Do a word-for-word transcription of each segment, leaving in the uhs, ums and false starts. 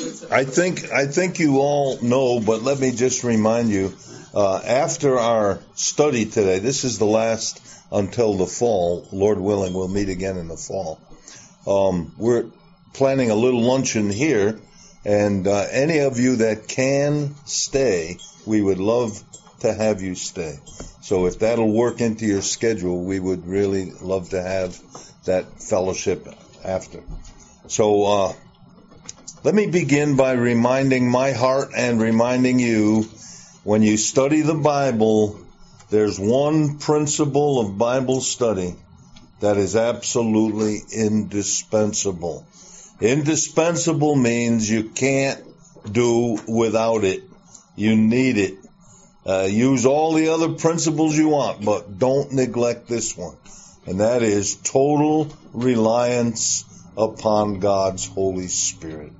I think I think you all know, but let me just remind you, uh, after our study today, this is the last until the fall. Lord willing, we'll meet again in the fall. Um, we're planning a little luncheon here, and uh, any of you that can stay, we would love to have you stay. So if that'll work into your schedule, we would really love to have that fellowship after. So uh, let me begin by reminding my heart and reminding you, when you study the Bible, there's one principle of Bible study that is absolutely indispensable. Indispensable means you can't do without it. You need it. Uh, use all the other principles you want, but don't neglect this one. And that is total reliance upon God's Holy Spirit.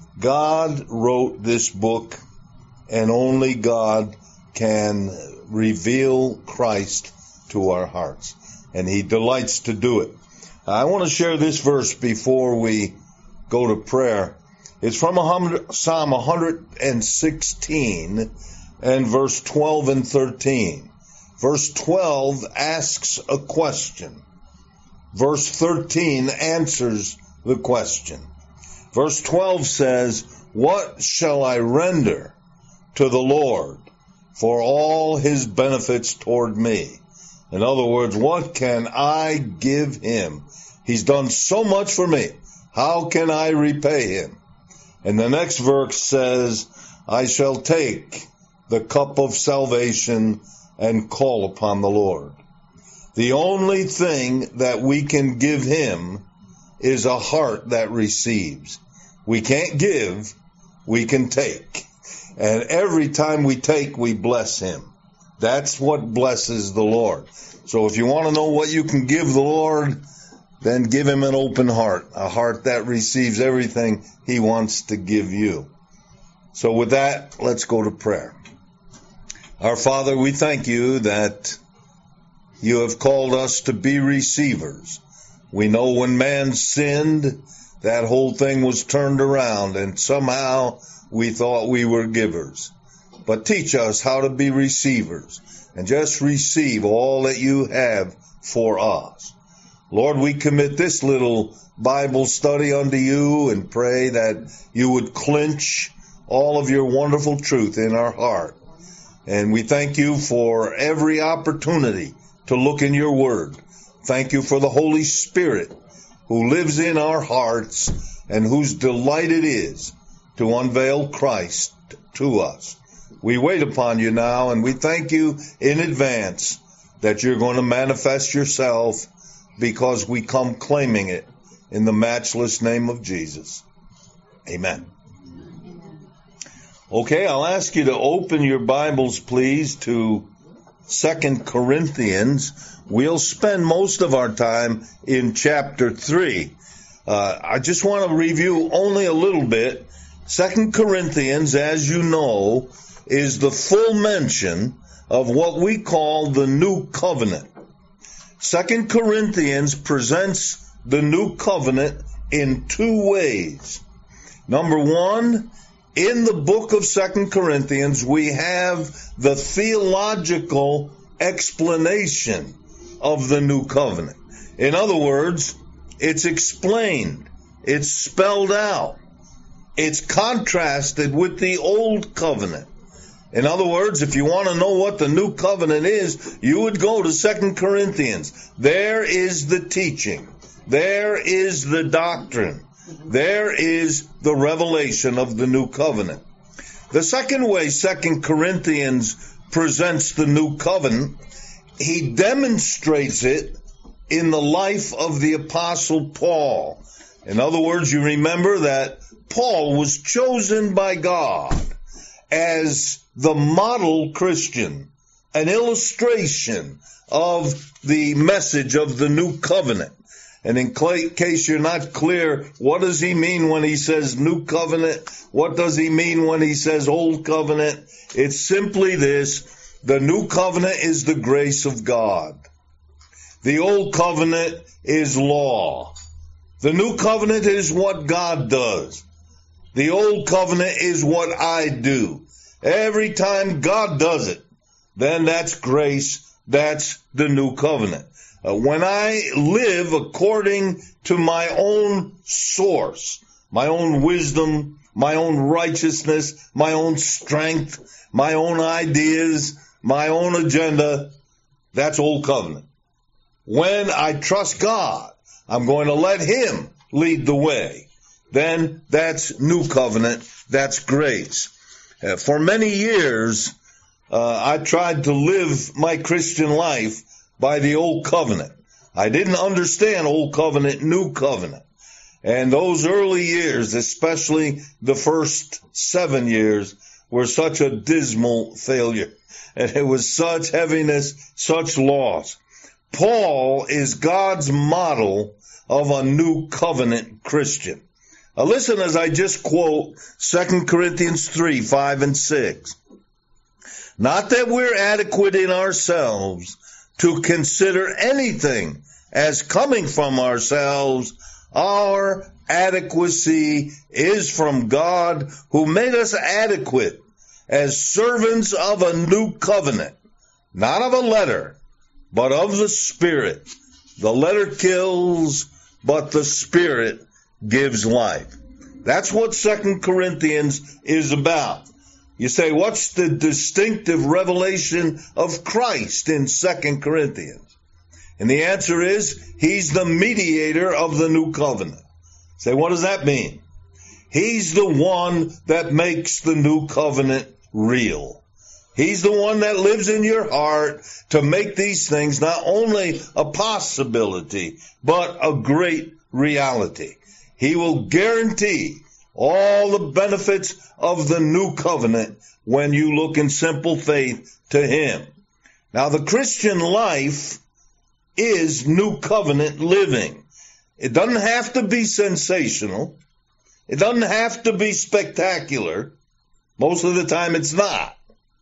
God wrote this book, and only God can reveal Christ to our hearts. And He delights to do it. I want to share this verse before we go to prayer. It's from Psalm one hundred sixteen and verse twelve and thirteen. Verse twelve asks a question. Verse thirteen answers the question. Verse twelve says, "What shall I render to the Lord for all His benefits toward me?" In other words, what can I give Him? He's done so much for me. How can I repay Him? And the next verse says, "I shall take the cup of salvation and call upon the Lord." The only thing that we can give Him is a heart that receives. We can't give, we can take. And every time we take, we bless Him. That's what blesses the Lord. So if you want to know what you can give the Lord, then give Him an open heart, a heart that receives everything He wants to give you. So with that, let's go to prayer. Our Father, we thank You that You have called us to be receivers. We know when man sinned, that whole thing was turned around, and somehow we thought we were givers. But teach us how to be receivers and just receive all that You have for us. Lord, we commit this little Bible study unto You and pray that You would clinch all of Your wonderful truth in our heart. And we thank You for every opportunity to look in Your Word. Thank You for the Holy Spirit who lives in our hearts and whose delight it is to unveil Christ to us. We wait upon You now, and we thank You in advance that You're going to manifest Yourself, because we come claiming it in the matchless name of Jesus. Amen. Okay, I'll ask you to open your Bibles, please, to Second Corinthians. We'll spend most of our time in chapter three. Uh, I just want to review only a little bit. Second Corinthians, as you know, is the full mention of what we call the New Covenant. Second Corinthians presents the New Covenant in two ways. Number one, in the book of Second Corinthians, we have the theological explanation of the New Covenant. In other words, it's explained, it's spelled out, it's contrasted with the Old Covenant. In other words, if you want to know what the New Covenant is, you would go to Second Corinthians. There is the teaching. There is the doctrine. There is the revelation of the New Covenant. The second way Second Corinthians presents the New Covenant, he demonstrates it in the life of the Apostle Paul. In other words, you remember that Paul was chosen by God as the model Christian, an illustration of the message of the New Covenant. And in case you're not clear, what does he mean when he says New Covenant? What does he mean when he says Old Covenant? It's simply this: the New Covenant is the grace of God. The Old Covenant is law. The New Covenant is what God does. The old covenant is what I do. Every time God does it, then that's grace. That's the new covenant. Uh, when I live according to my own source, my own wisdom, my own righteousness, my own strength, my own ideas, my own agenda, that's old covenant. When I trust God, I'm going to let him lead the way. Then that's new covenant. That's grace. Uh, for many years, uh, I tried to live my Christian life by the old covenant. I didn't understand old covenant, new covenant. And those early years, especially the first seven years, were such a dismal failure. And it was such heaviness, such loss. Paul is God's model of a new covenant Christian. Now listen as I just quote Second Corinthians three, five, and six. Not that we're adequate in ourselves to consider anything as coming from ourselves. Our adequacy is from God, who made us adequate as servants of a new covenant, not of a letter, but of the Spirit. The letter kills, but the Spirit gives life. That's what Second Corinthians is about. You say, what's the distinctive revelation of Christ in Second Corinthians? And the answer is, he's the mediator of the new covenant. Say, what does that mean? He's the one that makes the new covenant real. He's the one that lives in your heart to make these things not only a possibility, but a great reality. He will guarantee all the benefits of the new covenant when you look in simple faith to him. Now, the Christian life is new covenant living. It doesn't have to be sensational. It doesn't have to be spectacular. Most of the time it's not.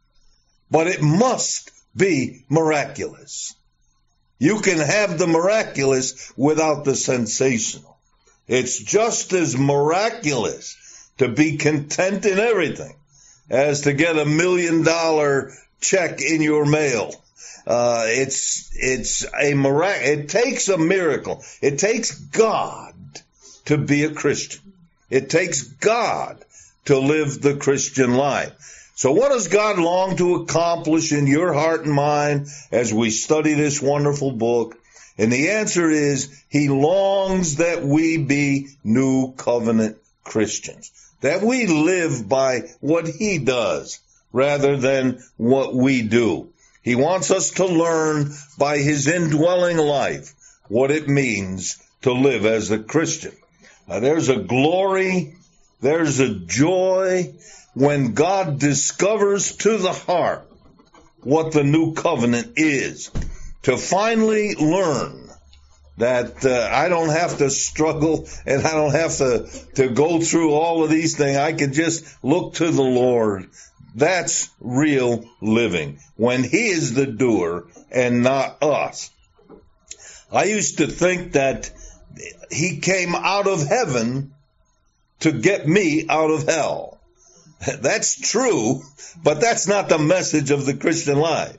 But it must be miraculous. You can have the miraculous without the sensational. It's just as miraculous to be content in everything as to get a million dollar check in your mail. Uh, it's, it's a miracle. It takes a miracle. It takes God to be a Christian. It takes God to live the Christian life. So what does God long to accomplish in your heart and mind as we study this wonderful book? And the answer is, he longs that we be new covenant Christians, that we live by what he does rather than what we do. He wants us to learn by his indwelling life what it means to live as a Christian. Now, there's a glory, there's a joy when God discovers to the heart what the new covenant is. To finally learn that uh, I don't have to struggle and I don't have to, to go through all of these things. I can just look to the Lord. That's real living, when he is the doer and not us. I used to think that he came out of heaven to get me out of hell. That's true, but that's not the message of the Christian life.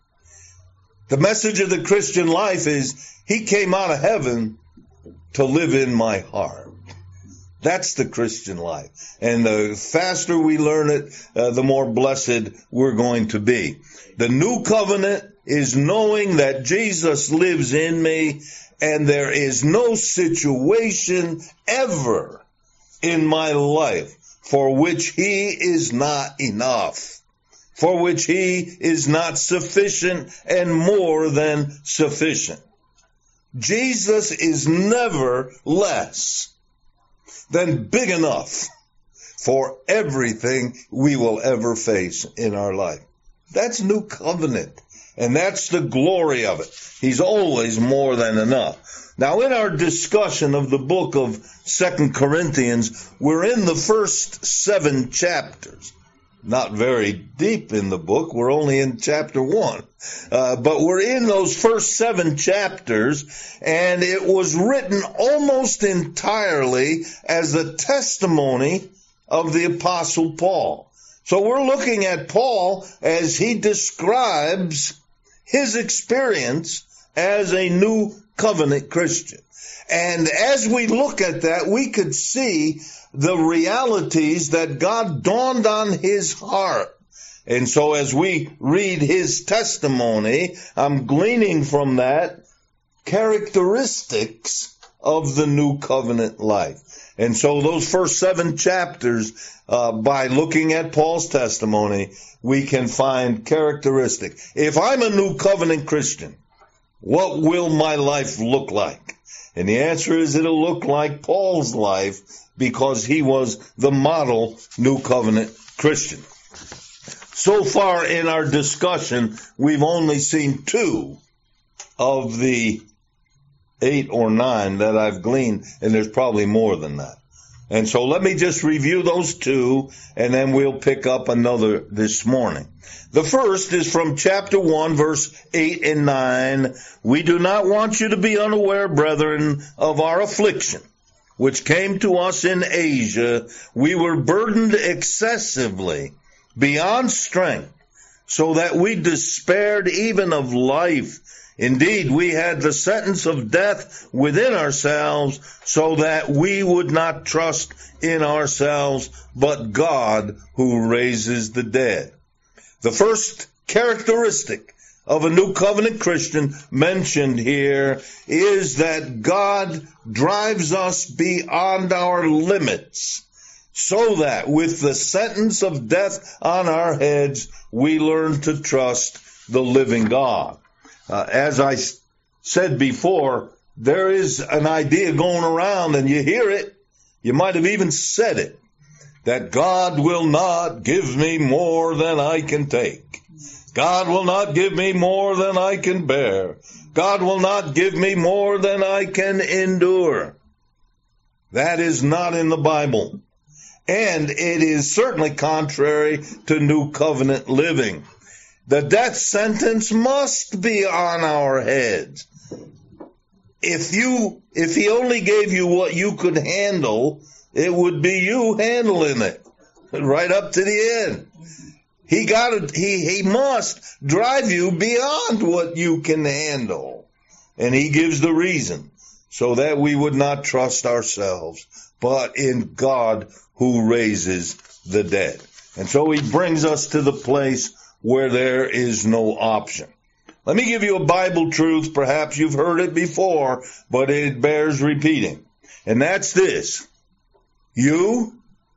The message of the Christian life is, he came out of heaven to live in my heart. That's the Christian life. And the faster we learn it, uh, the more blessed we're going to be. The new covenant is knowing that Jesus lives in me, and there is no situation ever in my life for which he is not enough, for which he is not sufficient and more than sufficient. Jesus is never less than big enough for everything we will ever face in our life. That's new covenant, and that's the glory of it. He's always more than enough. Now, in our discussion of the book of Second Corinthians, we're in the first seven chapters. Not very deep in the book. We're only in chapter one. Uh, but we're in those first seven chapters, and it was written almost entirely as a testimony of the Apostle Paul. So we're looking at Paul as he describes his experience as a new covenant Christian. And as we look at that, we could see the realities that God dawned on his heart. And so as we read his testimony, I'm gleaning from that characteristics of the new covenant life. And so those first seven chapters, uh, by looking at Paul's testimony, we can find characteristic. If I'm a new covenant Christian, what will my life look like? And the answer is it'll look like Paul's life, because he was the model new covenant Christian. So far in our discussion, we've only seen two of the eight or nine that I've gleaned, and there's probably more than that. And so let me just review those two, and then we'll pick up another this morning. The first is from chapter one, verse eight and nine. We do not want you to be unaware, brethren, of our affliction, which came to us in Asia. We were burdened excessively, beyond strength, so that we despaired even of life. Indeed, we had the sentence of death within ourselves, so that we would not trust in ourselves, but God who raises the dead. The first characteristic of a new covenant Christian mentioned here is that God drives us beyond our limits, so that with the sentence of death on our heads, we learn to trust the living God. Uh, as I s- said before, there is an idea going around, and you hear it, you might have even said it, that God will not give me more than I can take. God will not give me more than I can bear. God will not give me more than I can endure. That is not in the Bible. And it is certainly contrary to new covenant living. The death sentence must be on our heads. If you, if he only gave you what you could handle, it would be you handling it right up to the end. He got it. He, he must drive you beyond what you can handle. And he gives the reason, so that we would not trust ourselves, but in God who raises the dead. And so he brings us to the place where there is no option. Let me give you a Bible truth. Perhaps you've heard it before, but it bears repeating. And that's this. You,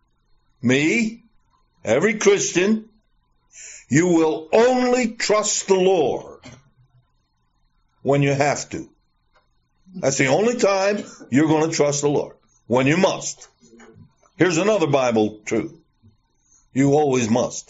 me, every Christian, you will only trust the Lord when you have to. That's the only time you're going to trust the Lord, when you must. Here's another Bible truth. You always must.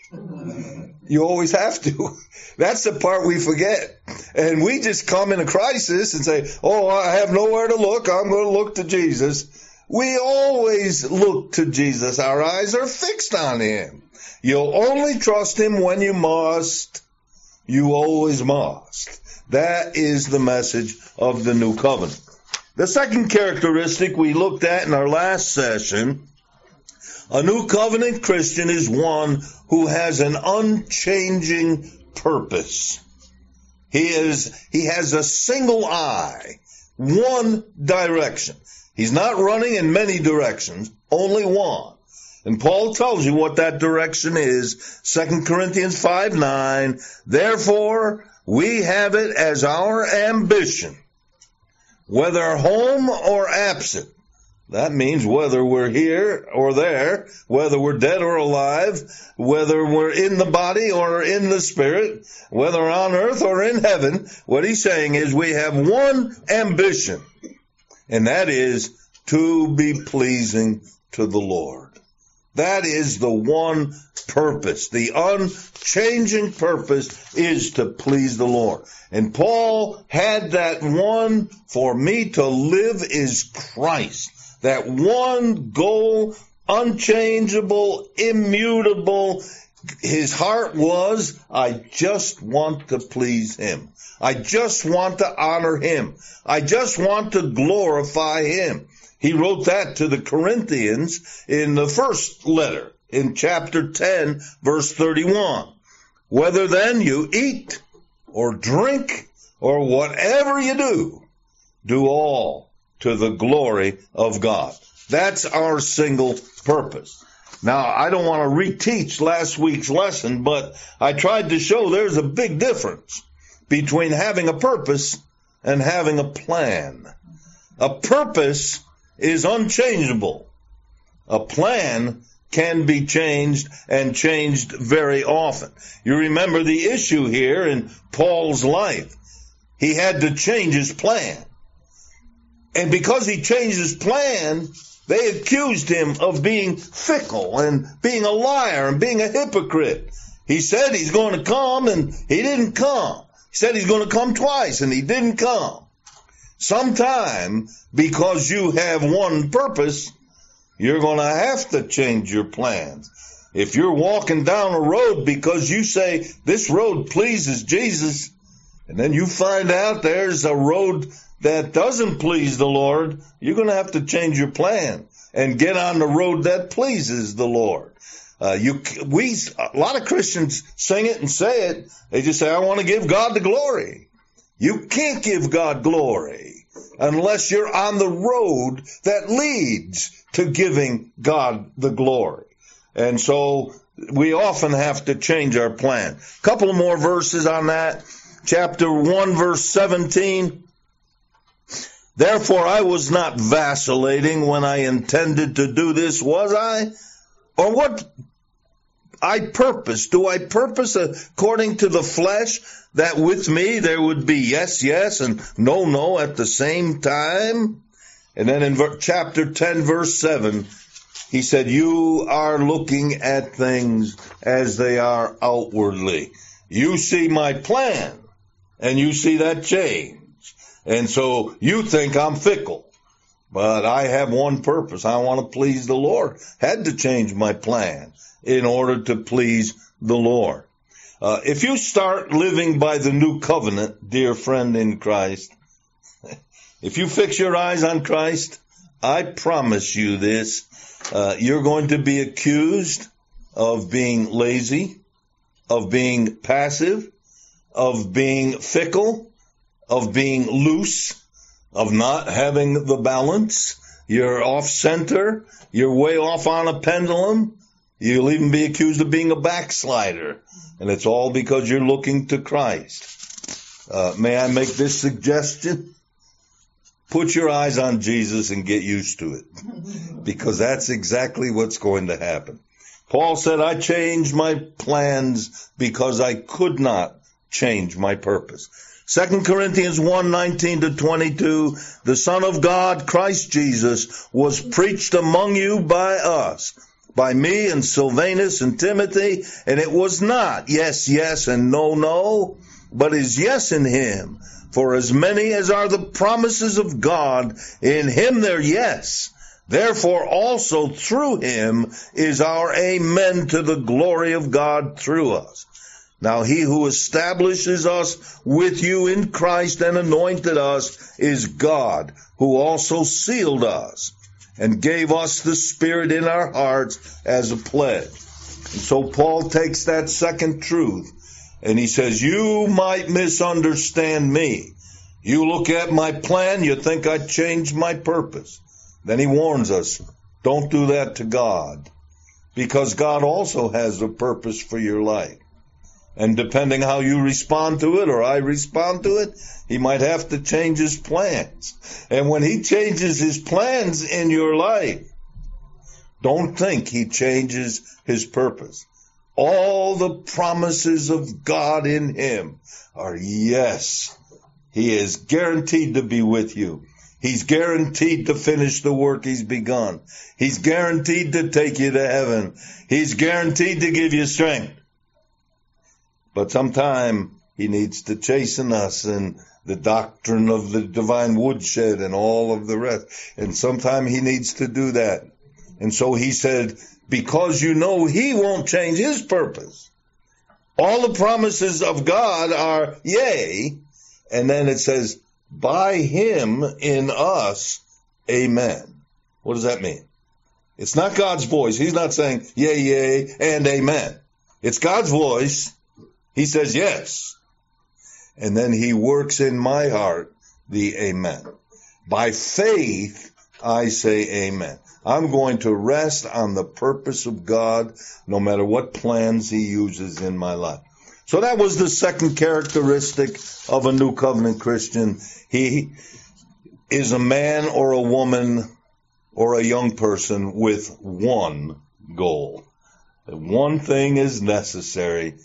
You always have to. That's the part we forget. And we just come in a crisis and say, oh, I have nowhere to look. I'm going to look to Jesus. We always look to Jesus. Our eyes are fixed on him. You'll only trust him when you must. You always must. That is the message of the new covenant. The second characteristic we looked at in our last session, a new covenant Christian is one who has an unchanging purpose. He is, he has a single eye, one direction. He's not running in many directions, only one. And Paul tells you what that direction is, Second Corinthians five nine. Therefore, we have it as our ambition, whether home or absent. That means whether we're here or there, whether we're dead or alive, whether we're in the body or in the spirit, whether on earth or in heaven. What he's saying is we have one ambition, and that is to be pleasing to the Lord. That is the one purpose. The unchanging purpose is to please the Lord. And Paul had that one, for me to live is Christ. That one goal, unchangeable, immutable. His heart was, I just want to please him. I just want to honor him. I just want to glorify him. He wrote that to the Corinthians in the first letter, in chapter ten, verse thirty-one. Whether then you eat or drink or whatever you do, do all to the glory of God. That's our single purpose. Now, I don't want to reteach last week's lesson, but I tried to show there's a big difference between having a purpose and having a plan. A purpose is unchangeable. A plan can be changed and changed very often. You remember the issue here in Paul's life. He had to change his plan. And because he changed his plan, they accused him of being fickle and being a liar and being a hypocrite. He said he's going to come and he didn't come. He said he's going to come twice and he didn't come. Sometime, because you have one purpose, you're going to have to change your plans. If you're walking down a road because you say this road pleases Jesus, and then you find out there's a road that doesn't please the Lord, you're going to have to change your plan and get on the road that pleases the Lord. Uh, you, we, a lot of Christians sing it and say it. They just say, I want to give God the glory. You can't give God glory unless you're on the road that leads to giving God the glory. And so we often have to change our plan. A couple of more verses on that. Chapter one, verse seventeen. Therefore I was not vacillating when I intended to do this, was I? Or what I purpose? Do I purpose according to the flesh that with me there would be yes, yes, and no, no at the same time? And then in ver- chapter ten, verse seven, he said, you are looking at things as they are outwardly. You see my plan, and you see that change. And so you think I'm fickle. But I have one purpose. I want to please the Lord. Had to change my plan in order to please the Lord. Uh, if you start living by the new covenant, dear friend in Christ, if you fix your eyes on Christ, I promise you this, uh, you're going to be accused of being lazy, of being passive, of being fickle, of being loose, of not having the balance. You're off center. You're way off on a pendulum. You'll even be accused of being a backslider. And it's all because you're looking to Christ. Uh, may I make this suggestion? Put your eyes on Jesus and get used to it. Because that's exactly what's going to happen. Paul said, I changed my plans because I could not change my purpose. Second Corinthians one, nineteen to twenty-two, the Son of God, Christ Jesus, was preached among you by us, by me and Silvanus and Timothy, and it was not yes, yes, and no, no, but is yes in him. For as many as are the promises of God, in him they're yes. Therefore also through him is our amen to the glory of God through us. Now he who establishes us with you in Christ and anointed us is God, who also sealed us and gave us the Spirit in our hearts as a pledge. And so Paul takes that second truth and he says, you might misunderstand me. You look at my plan, you think I changed my purpose. Then he warns us, don't do that to God, because God also has a purpose for your life. And depending how you respond to it or I respond to it, he might have to change his plans. And when he changes his plans in your life, don't think he changes his purpose. All the promises of God in him are yes. He is guaranteed to be with you. He's guaranteed to finish the work he's begun. He's guaranteed to take you to heaven. He's guaranteed to give you strength. But sometime he needs to chasten us and the doctrine of the divine woodshed and all of the rest. And sometime he needs to do that. And so he said, because you know he won't change his purpose. All the promises of God are yea. And then it says, by him in us, amen. What does that mean? It's not God's voice. He's not saying yea, yea, and amen. It's God's voice. He says yes. And then he works in my heart the amen. By faith, I say amen. I'm going to rest on the purpose of God, no matter what plans he uses in my life. So that was the second characteristic of a new covenant Christian. He is a man or a woman or a young person with one goal. One thing is necessary.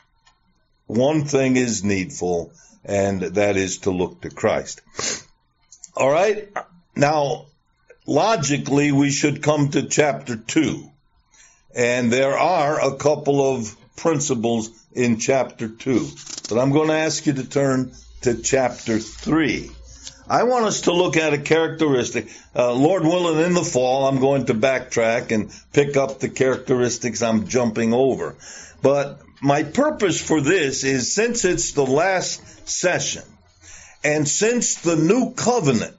One thing is needful, and that is to look to Christ. All right. Now, logically, we should come to chapter two. And there are a couple of principles in chapter two. But I'm going to ask you to turn to chapter three. I want us to look at a characteristic. Uh, Lord willing, in the fall, I'm going to backtrack and pick up the characteristics I'm jumping over. But my purpose for this is, since it's the last session, and since the new covenant,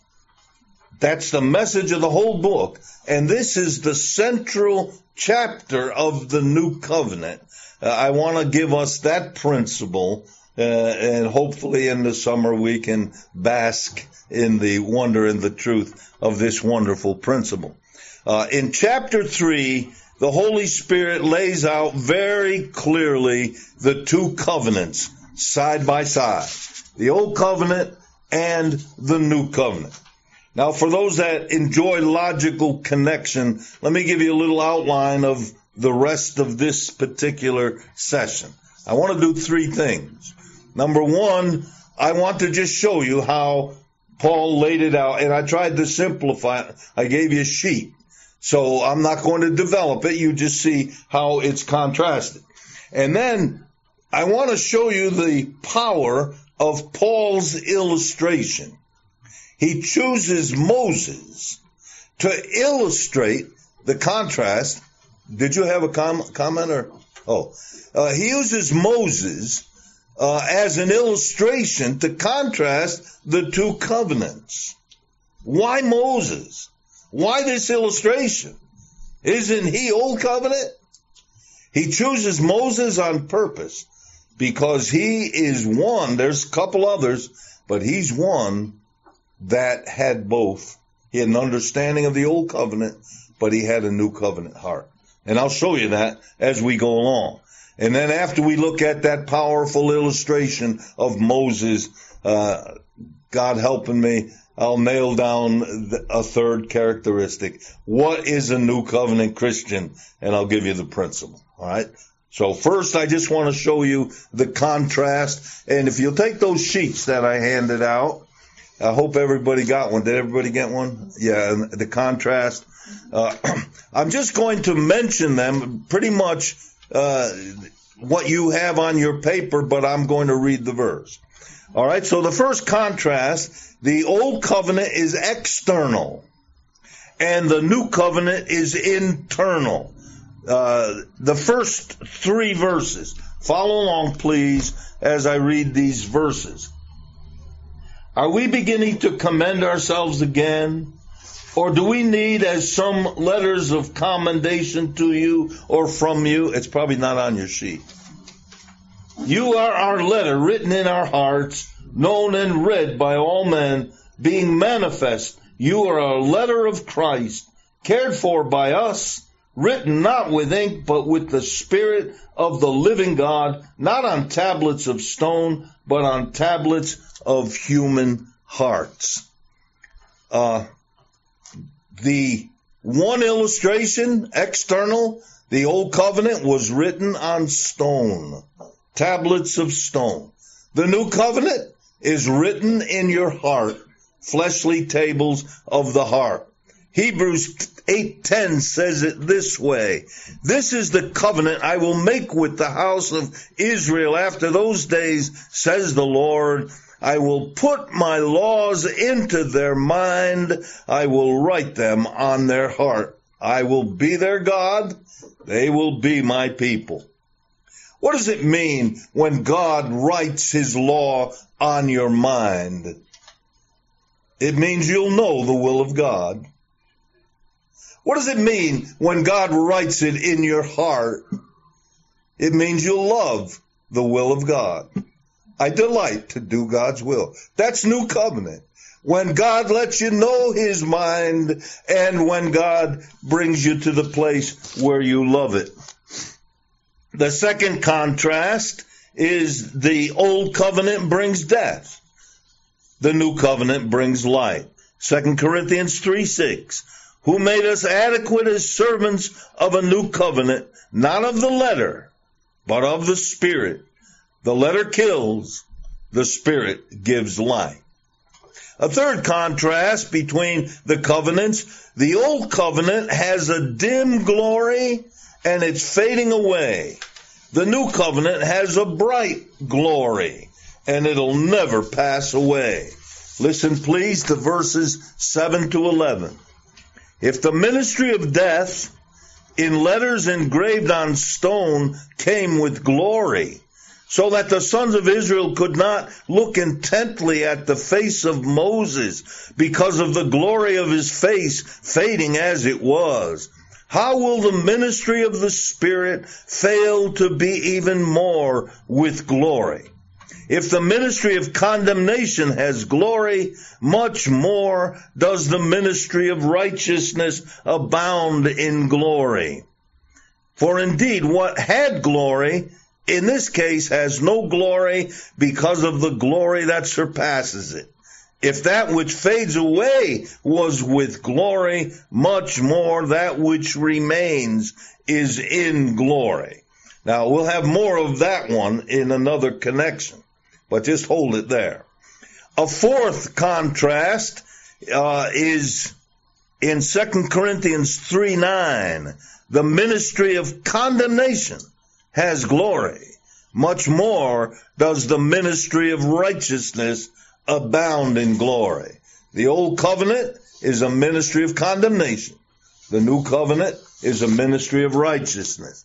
that's the message of the whole book, and this is the central chapter of the new covenant, uh, I want to give us that principle, uh, and hopefully in the summer we can bask in the wonder and the truth of this wonderful principle. Uh, in chapter three, the Holy Spirit lays out very clearly the two covenants side by side, the old covenant and the new covenant. Now, for those that enjoy logical connection, let me give you a little outline of the rest of this particular session. I want to do three things. Number one, I want to just show you how Paul laid it out, and I tried to simplify it. I gave you a sheet, so I'm not going to develop it. You just see how it's contrasted. And then I want to show you the power of Paul's illustration. He chooses Moses to illustrate the contrast. Did you have a com- comment or? Oh, uh, he uses Moses uh, as an illustration to contrast the two covenants. Why Moses? Why this illustration? Isn't he old covenant? He chooses Moses on purpose because he is one. There's a couple others, but he's one that had both. He had an understanding of the old covenant, but he had a new covenant heart. And I'll show you that as we go along. And then after we look at that powerful illustration of Moses, uh, God helping me, I'll nail down a third characteristic. What is a new covenant Christian? And I'll give you the principle. All right. So first, I just want to show you the contrast. And if you'll take those sheets that I handed out, I hope everybody got one. Did everybody get one? Yeah, and the contrast. Uh, I'm just going to mention them, pretty much uh, what you have on your paper, but I'm going to read the verse. All right, so the first contrast, the old covenant is external, and the new covenant is internal. Uh, the first three verses. Follow along, please, as I read these verses. Are we beginning to commend ourselves again? Or do we need as some letters of commendation to you or from you? It's probably not on your sheet. You are our letter written in our hearts, known and read by all men, being manifest. You are a letter of Christ, cared for by us, written not with ink, but with the Spirit of the living God, not on tablets of stone, but on tablets of human hearts. Uh, the one illustration, external, the old covenant was written on stone, tablets of stone. The new covenant is written in your heart, fleshly tables of the heart. Hebrews eight ten says it this way. This is the covenant I will make with the house of Israel after those days, says the Lord. I will put my laws into their mind. I will write them on their heart. I will be their God. They will be my people. What does it mean when God writes his law on your mind? It means you'll know the will of God. What does it mean when God writes it in your heart? It means you love the will of God. I delight to do God's will. That's new covenant. When God lets you know his mind and when God brings you to the place where you love it. The second contrast is the old covenant brings death. The new covenant brings life. Second Corinthians three six. Who made us adequate as servants of a new covenant, not of the letter, but of the Spirit. The letter kills, the Spirit gives life. A third contrast between the covenants, the old covenant has a dim glory and it's fading away. The new covenant has a bright glory and it'll never pass away. Listen please to verses seven to eleven. If the ministry of death in letters engraved on stone came with glory, so that the sons of Israel could not look intently at the face of Moses because of the glory of his face fading as it was, how will the ministry of the Spirit fail to be even more with glory? If the ministry of condemnation has glory, much more does the ministry of righteousness abound in glory. For indeed, what had glory, in this case has no glory because of the glory that surpasses it. If that which fades away was with glory, much more that which remains is in glory. Now, we'll have more of that one in another connection. But just hold it there. A fourth contrast uh, is in Second Corinthians three nine. The ministry of condemnation has glory. Much more does the ministry of righteousness abound in glory. The old covenant is a ministry of condemnation. The new covenant is a ministry of righteousness.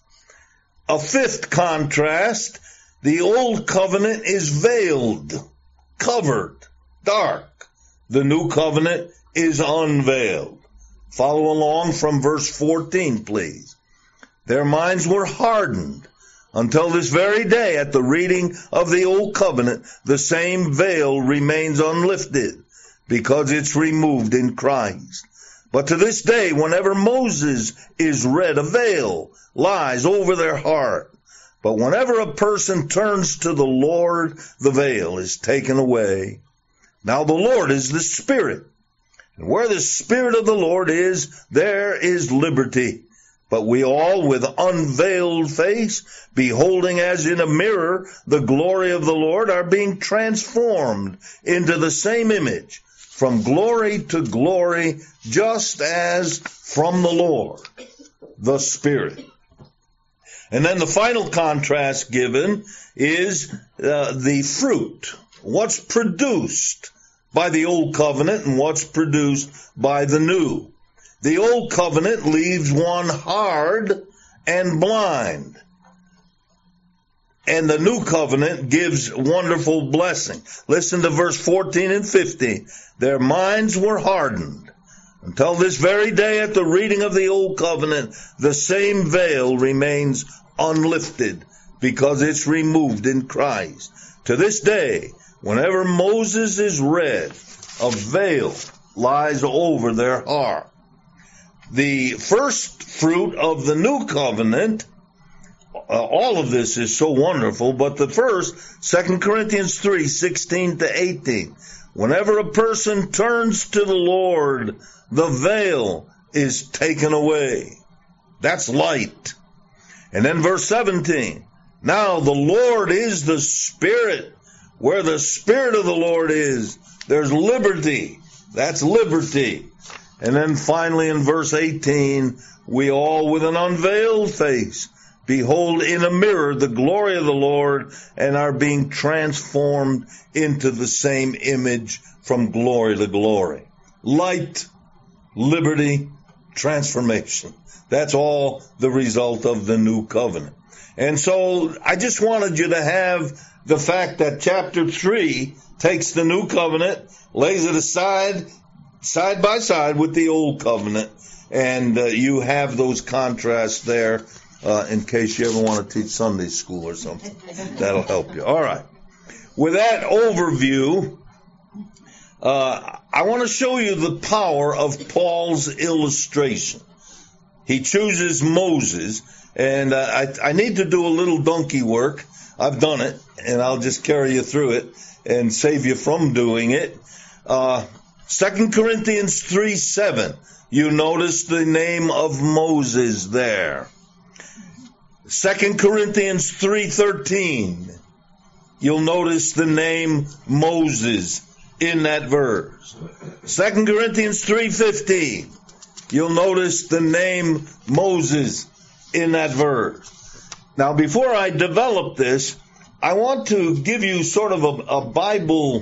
A fifth contrast, the old covenant is veiled, covered, dark. The new covenant is unveiled. Follow along from verse fourteen, please. Their minds were hardened until this very day at the reading of the old covenant. The same veil remains unlifted because it's removed in Christ. But to this day, whenever Moses is read, a veil lies over their heart. But whenever a person turns to the Lord, the veil is taken away. Now the Lord is the Spirit. And where the Spirit of the Lord is, there is liberty. But we all with unveiled face, beholding as in a mirror the glory of the Lord, are being transformed into the same image, from glory to glory, just as from the Lord, the Spirit. And then the final contrast given is uh, the fruit, what's produced by the old covenant and what's produced by the new. The old covenant leaves one hard and blind, and the new covenant gives wonderful blessing. Listen to verse fourteen and fifteen. Their minds were hardened. Until this very day at the reading of the old covenant, the same veil remains unlifted because it's removed in Christ. To this day, whenever Moses is read, a veil lies over their heart. The first fruit of the new covenant, uh, all of this is so wonderful, but the first, Second Corinthians three sixteen to eighteen. Whenever a person turns to the Lord, the veil is taken away. That's light. And then verse seventeen. Now the Lord is the Spirit. Where the Spirit of the Lord is, there's liberty. That's liberty. And then finally in verse eighteen, we all with an unveiled face behold in a mirror the glory of the Lord and are being transformed into the same image from glory to glory. Light, liberty, transformation. That's all the result of the new covenant. And so I just wanted you to have the fact that chapter three takes the new covenant, lays it aside, side by side with the old covenant, And uh, you have those contrasts there uh, in case you ever want to teach Sunday school or something. That'll help you. All right. With that overview, uh, I want to show you the power of Paul's illustration. He chooses Moses, and uh, I, I need to do a little donkey work. I've done it, and I'll just carry you through it and save you from doing it. Uh, Second Corinthians three seven. You notice the name of Moses there. Second Corinthians three thirteen. You'll notice the name Moses in that verse. Second Corinthians three fifteen. You'll notice the name Moses in that verse. Now, before I develop this, I want to give you sort of a, a Bible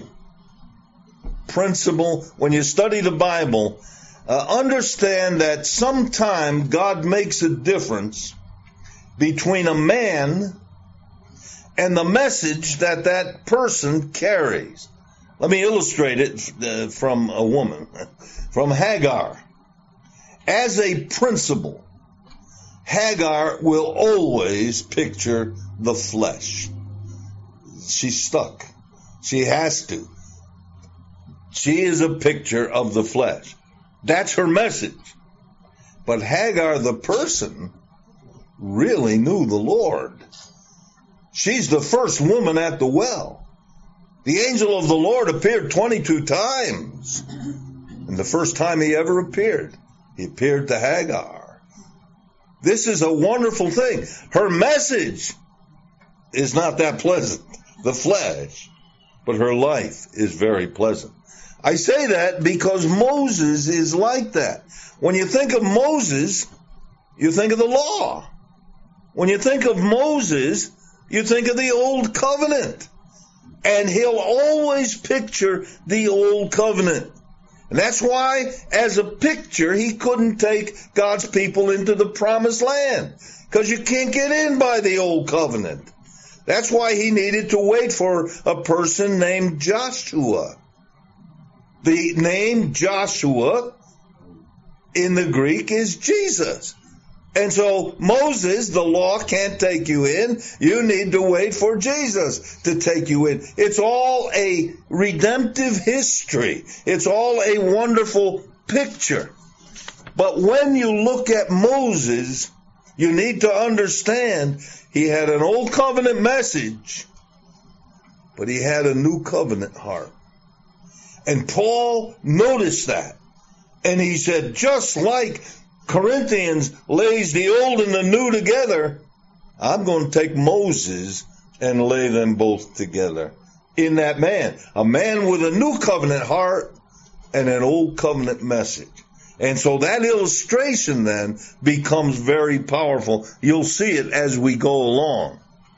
principle. When you study the Bible, uh, understand that sometime God makes a difference between a man and the message that that person carries. Let me illustrate it uh, from a woman, from Hagar. As a principle, Hagar will always picture the flesh. She's stuck. She has to. She is a picture of the flesh. That's her message. But Hagar, the person, really knew the Lord. She's the first woman at the well. The angel of the Lord appeared twenty-two times. And the first time he ever appeared, he appeared to Hagar. This is a wonderful thing. Her message is not that pleasant, the flesh, but her life is very pleasant. I say that because Moses is like that. When you think of Moses, you think of the law. When you think of Moses, you think of the old covenant. And he'll always picture the old covenant. And that's why, as a picture, he couldn't take God's people into the promised land. Because you can't get in by the old covenant. That's why he needed to wait for a person named Joshua. The name Joshua in the Greek is Jesus. And so Moses, the law can't take you in. You need to wait for Jesus to take you in. It's all a redemptive history. It's all a wonderful picture. But when you look at Moses, you need to understand he had an old covenant message, but he had a new covenant heart. And Paul noticed that. And he said, just like Corinthians lays the old and the new together, I'm going to take Moses and lay them both together in that man. A man with a new covenant heart and an old covenant message. And so that illustration then becomes very powerful. You'll see it as we go along.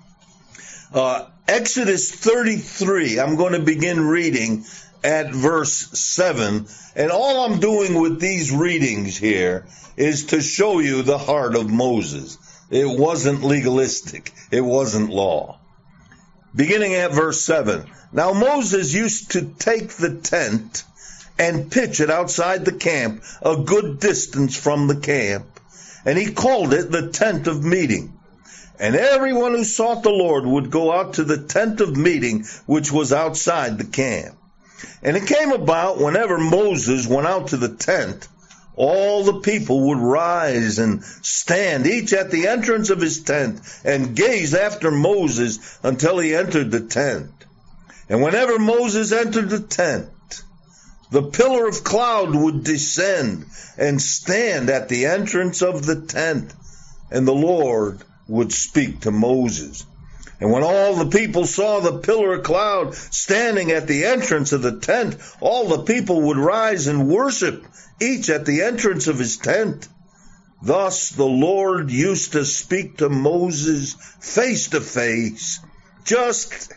Uh, Exodus thirty-three, I'm going to begin reading at verse seven. And all I'm doing with these readings here is to show you the heart of Moses. It wasn't legalistic. It wasn't law. Beginning at verse seven. Now Moses used to take the tent and pitch it outside the camp, a good distance from the camp. And he called it the tent of meeting. And everyone who sought the Lord would go out to the tent of meeting, which was outside the camp. And it came about whenever Moses went out to the tent, all the people would rise and stand, each at the entrance of his tent, and gaze after Moses until he entered the tent. And whenever Moses entered the tent, the pillar of cloud would descend and stand at the entrance of the tent, and the Lord would speak to Moses. And when all the people saw the pillar of cloud standing at the entrance of the tent, all the people would rise and worship, each at the entrance of his tent. Thus the Lord used to speak to Moses face to face, just,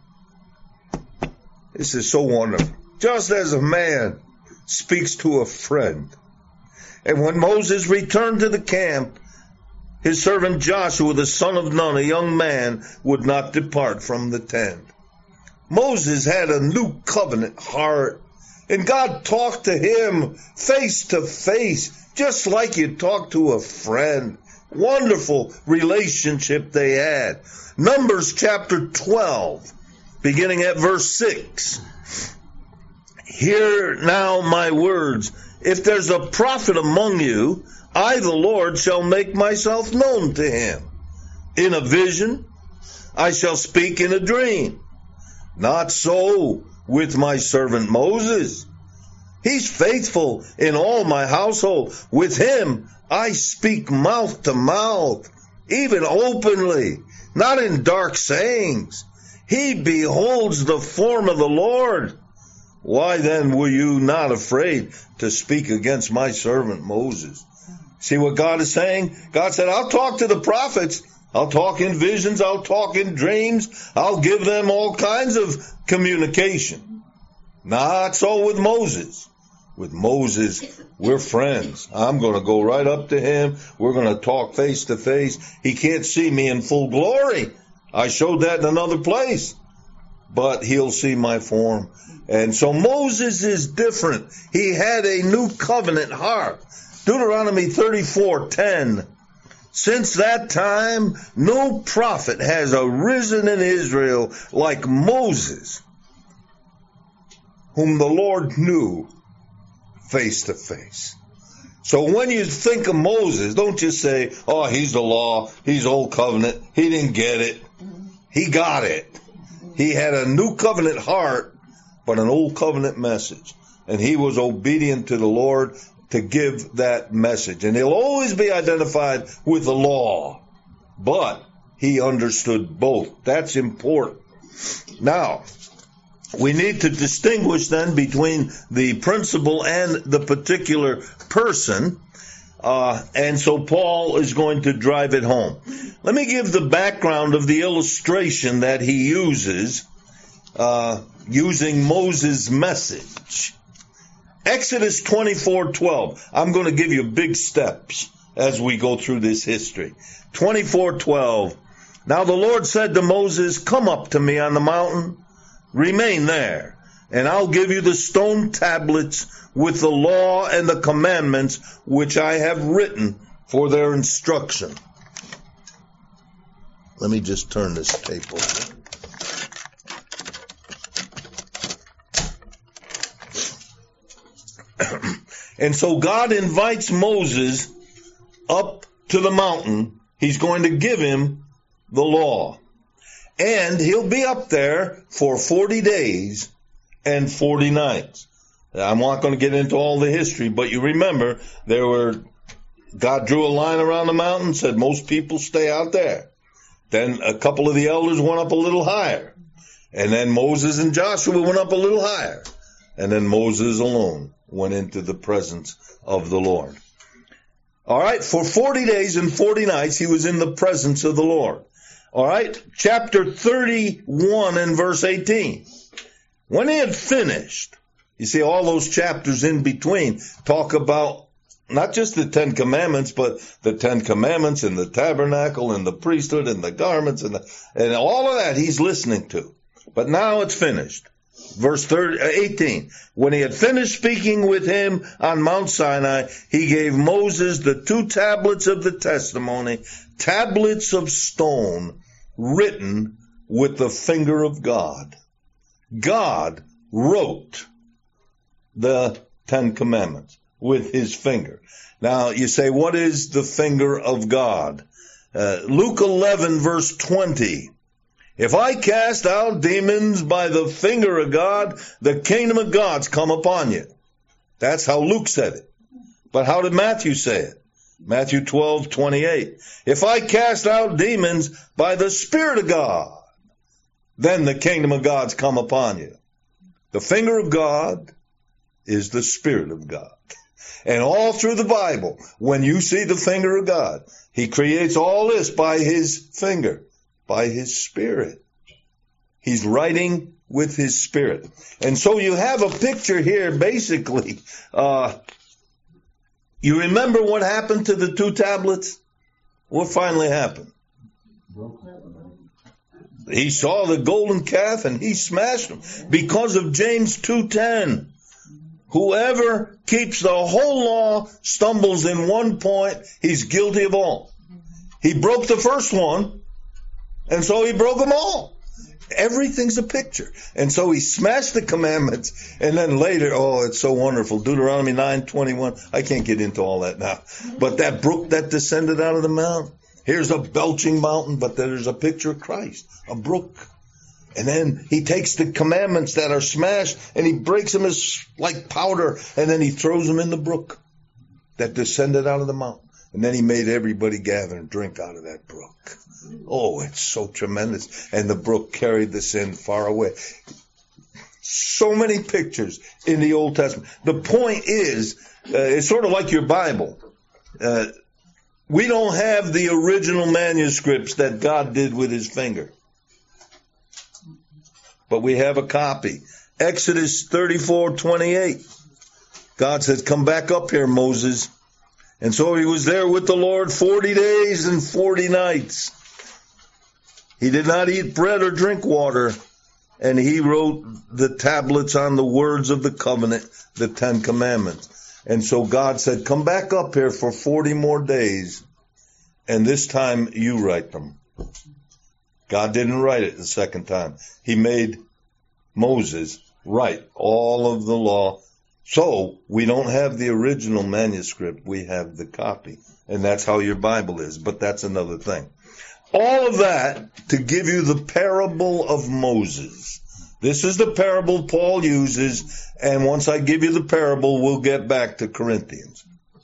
this is so wonderful, just as a man speaks to a friend. And when Moses returned to the camp, his servant Joshua, the son of Nun, a young man, would not depart from the tent. Moses had a new covenant heart, and God talked to him face to face, just like you talk to a friend. Wonderful relationship they had. Numbers chapter twelve, beginning at verse six. Hear now my words. If there's a prophet among you, I, the Lord, shall make myself known to him. In a vision, I shall speak in a dream. Not so with my servant Moses. He's faithful in all my household. With him, I speak mouth to mouth, even openly, not in dark sayings. He beholds the form of the Lord. Why then were you not afraid to speak against my servant Moses? See what God is saying? God said, I'll talk to the prophets. I'll talk in visions. I'll talk in dreams. I'll give them all kinds of communication. Not so with Moses. With Moses, we're friends. I'm going to go right up to him. We're going to talk face to face. He can't see me in full glory. I showed that in another place. But he'll see my form. And so Moses is different. He had a new covenant heart. Deuteronomy thirty-four ten. Since that time, no prophet has arisen in Israel like Moses, whom the Lord knew face to face. So when you think of Moses, don't just say, oh, he's the law, he's old covenant, he didn't get it. He got it. He had a new covenant heart, but an old covenant message. And he was obedient to the Lord to give that message. And he'll always be identified with the law. But he understood both. That's important. Now, we need to distinguish then between the principle and the particular person. Uh, and so Paul is going to drive it home. Let me give the background of the illustration that he uses, uh, using Moses' message. Exodus twenty-four twelve. I'm going to give you big steps as we go through this history. twenty-four twelve. Now the Lord said to Moses, come up to me on the mountain, remain there, and I'll give you the stone tablets with the law and the commandments which I have written for their instruction. Let me just turn this tape over. And so God invites Moses up to the mountain. He's going to give him the law. And he'll be up there for forty days and forty nights. I'm not going to get into all the history, but you remember there were, God drew a line around the mountain, said most people stay out there. Then a couple of the elders went up a little higher. And then Moses and Joshua went up a little higher. And then Moses alone went into the presence of the Lord. All right, for forty days and forty nights, he was in the presence of the Lord. All right, chapter thirty-one and verse eighteen. When he had finished, you see all those chapters in between talk about not just the Ten Commandments, but the Ten Commandments and the tabernacle and the priesthood and the garments and, the, and all of that he's listening to. But now it's finished. Verse eighteen, when he had finished speaking with him on Mount Sinai, he gave Moses the two tablets of the testimony, tablets of stone, written with the finger of God. God wrote the Ten Commandments with his finger. Now, you say, what is the finger of God? Uh, Luke eleven, verse twenty. If I cast out demons by the finger of God, the kingdom of God's come upon you. That's how Luke said it. But how did Matthew say it? Matthew twelve twenty-eight. If I cast out demons by the Spirit of God, then the kingdom of God's come upon you. The finger of God is the Spirit of God. And all through the Bible, when you see the finger of God, he creates all this by his finger. By his Spirit. He's writing with his Spirit. And so you have a picture here, basically. Uh, you remember what happened to the two tablets? What finally happened? He saw the golden calf and he smashed them. Because of James two ten. Whoever keeps the whole law stumbles in one point, he's guilty of all. He broke the first one, and so he broke them all. Everything's a picture. And so he smashed the commandments, and then later, oh, it's so wonderful. Deuteronomy nine twenty-one. I can't get into all that now. But that brook that descended out of the mountain, here's a belching mountain, but there's a picture of Christ, a brook. And then he takes the commandments that are smashed, and he breaks them as like powder, and then he throws them in the brook that descended out of the mountain. And then he made everybody gather and drink out of that brook. Oh, it's so tremendous. And the brook carried the sin far away. So many pictures in the Old Testament. The point is, uh, it's sort of like your Bible. Uh, we don't have the original manuscripts that God did with his finger. But we have a copy. Exodus thirty-four twenty-eight. God says, come back up here, Moses. And so he was there with the Lord forty days and forty nights. He did not eat bread or drink water. And he wrote the tablets on the words of the covenant, the Ten Commandments. And so God said, come back up here for forty more days. And this time you write them. God didn't write it the second time. He made Moses write all of the law. So we don't have the original manuscript. We have the copy. And that's how your Bible is. But that's another thing. All of that to give you the parable of Moses. This is the parable Paul uses. And once I give you the parable, we'll get back to Corinthians.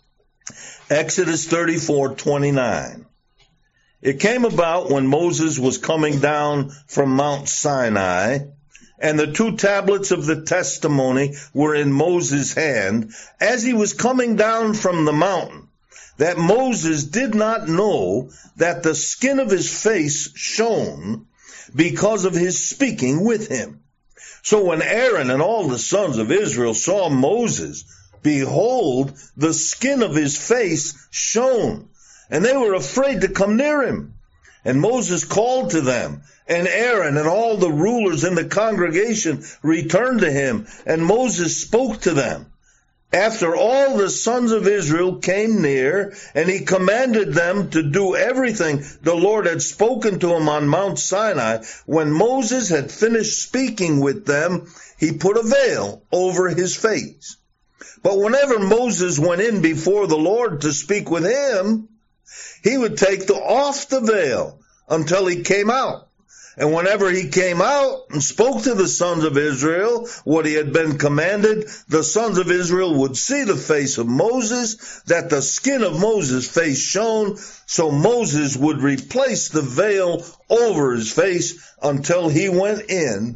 Exodus thirty-four twenty-nine. It came about when Moses was coming down from Mount Sinai, and the two tablets of the testimony were in Moses' hand, as he was coming down from the mountain, that Moses did not know that the skin of his face shone because of his speaking with him. So when Aaron and all the sons of Israel saw Moses, behold, the skin of his face shone, and they were afraid to come near him. And Moses called to them, and Aaron and all the rulers in the congregation returned to him, and Moses spoke to them. After all the sons of Israel came near, and he commanded them to do everything the Lord had spoken to him on Mount Sinai, when Moses had finished speaking with them, he put a veil over his face. But whenever Moses went in before the Lord to speak with him, he would take the, off the veil until he came out. And whenever he came out and spoke to the sons of Israel what he had been commanded, the sons of Israel would see the face of Moses, that the skin of Moses' face shone, so Moses would replace the veil over his face until he went in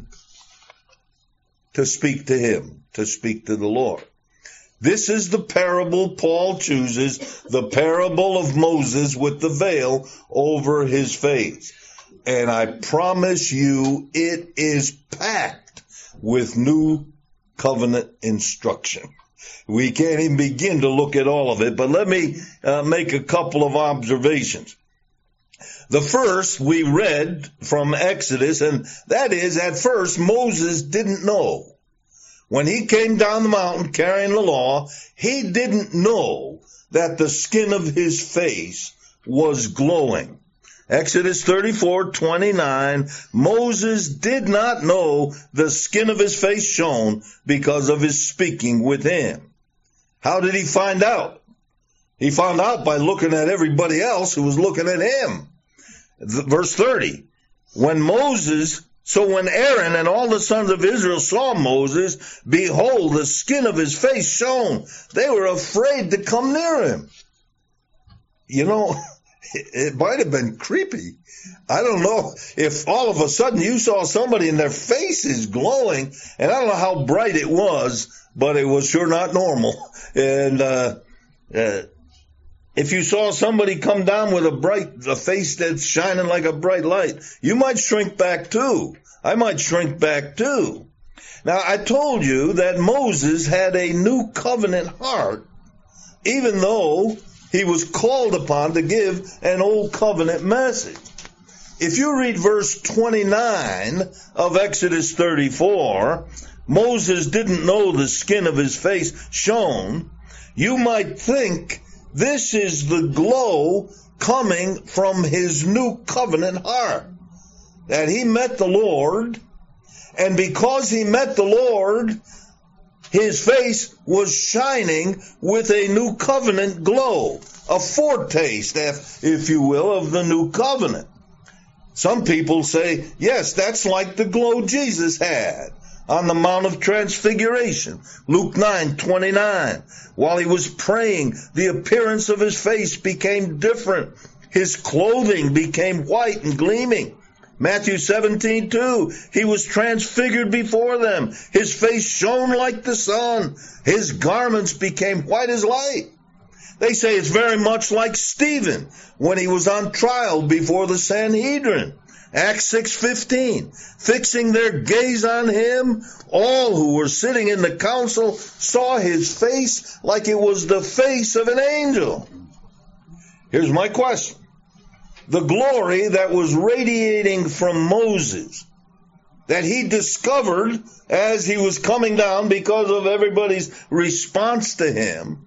to speak to him, to speak to the Lord. This is the parable Paul chooses, the parable of Moses with the veil over his face. And I promise you, it is packed with new covenant instruction. We can't even begin to look at all of it, but let me uh, make a couple of observations. The first we read from Exodus, and that is, at first Moses didn't know. When he came down the mountain carrying the law, he didn't know that the skin of his face was glowing. Exodus thirty-four twenty-nine, Moses did not know the skin of his face shone because of his speaking with him. How did he find out? He found out by looking at everybody else who was looking at him. Verse thirty, when Moses, so when Aaron and all the sons of Israel saw Moses, behold, the skin of his face shone. They were afraid to come near him. You know, it might have been creepy. I don't know if all of a sudden you saw somebody and their face is glowing, and I don't know how bright it was, but it was sure not normal. And uh, uh, if you saw somebody come down with a bright, a face that's shining like a bright light, you might shrink back too. I might shrink back too. Now, I told you that Moses had a new covenant heart, even though he was called upon to give an old covenant message. If you read verse twenty-nine of Exodus thirty-four, Moses didn't know the skin of his face shone, you might think this is the glow coming from his new covenant heart. That he met the Lord, and because he met the Lord, his face was shining with a new covenant glow, a foretaste, if, if you will, of the new covenant. Some people say, yes, that's like the glow Jesus had on the Mount of Transfiguration, Luke nine twenty-nine. While he was praying, the appearance of his face became different. His clothing became white and gleaming. Matthew seventeen two, he was transfigured before them. His face shone like the sun. His garments became white as light. They say it's very much like Stephen when he was on trial before the Sanhedrin. Acts six fifteen, fixing their gaze on him, all who were sitting in the council saw his face like it was the face of an angel. Here's my question. The glory that was radiating from Moses, that he discovered as he was coming down because of everybody's response to him,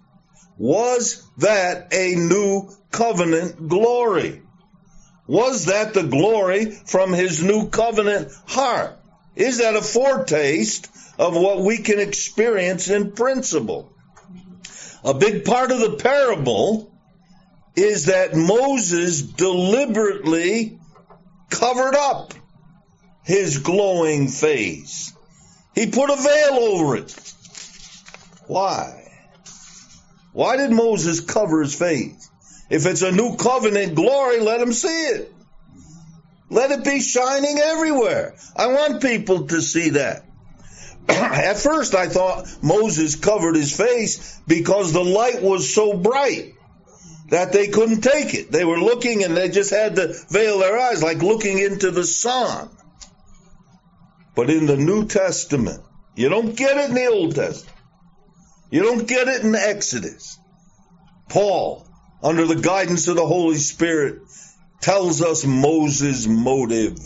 was that a new covenant glory? Was that the glory from his new covenant heart? Is that a foretaste of what we can experience in principle? A big part of the parable is that Moses deliberately covered up his glowing face. He put a veil over it. Why? Why did Moses cover his face? If it's a new covenant glory, let him see it. Let it be shining everywhere. I want people to see that. At first I thought Moses covered his face because the light was so bright that they couldn't take it. They were looking and they just had to veil their eyes, like looking into the sun. But in the New Testament, you don't get it in the Old Testament. You don't get it in Exodus. Paul, under the guidance of the Holy Spirit, tells us Moses' motive.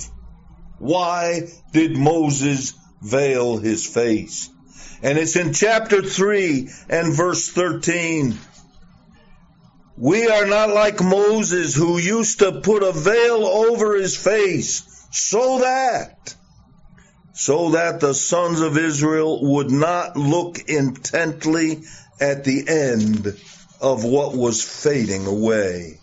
Why did Moses veil his face? And it's in chapter three and verse thirteen. We are not like Moses, who used to put a veil over his face, so that, so that the sons of Israel would not look intently at the end of what was fading away.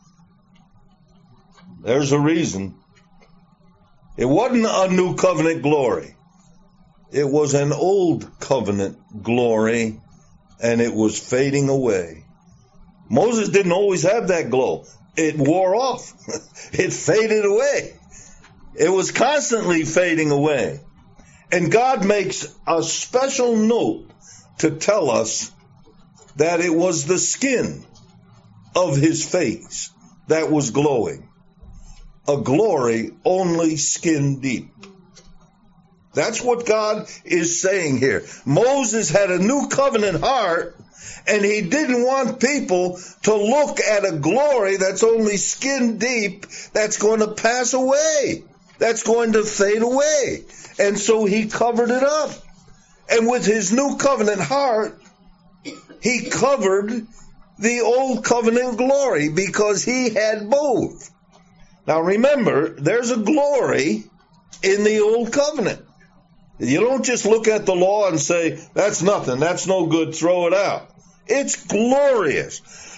There's a reason. It wasn't a new covenant glory. It was an old covenant glory, and it was fading away. Moses didn't always have that glow. It wore off. It faded away. It was constantly fading away. And God makes a special note to tell us that it was the skin of his face that was glowing. A glory only skin deep. That's what God is saying here. Moses had a new covenant heart, and he didn't want people to look at a glory that's only skin deep, that's going to pass away, that's going to fade away. And so he covered it up. And with his new covenant heart, he covered the old covenant glory because he had both. Now remember, there's a glory in the old covenant. You don't just look at the law and say, that's nothing, that's no good, throw it out. It's glorious.